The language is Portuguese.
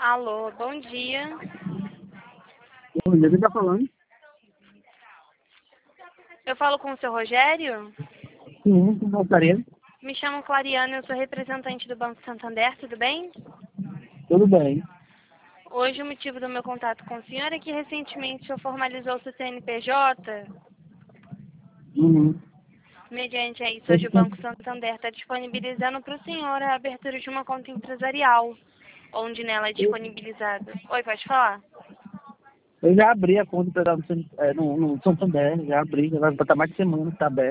Alô, bom dia. Bom dia, quem tá falando? Eu falo com o seu Rogério? Sim, quem gostaria? Me chamo Clariana, eu sou representante do Banco Santander, tudo bem? Tudo bem. Hoje o motivo do meu contato com o senhor é que recentemente o senhor formalizou seu CNPJ. Uhum. Mediante a isso, Eu, hoje o Banco Santander está disponibilizando para o senhor a abertura de uma conta empresarial, onde nela é disponibilizado. Oi, pode falar? eu já abri a conta no Santander, já abri, já vai botar mais de semana que tá aberto.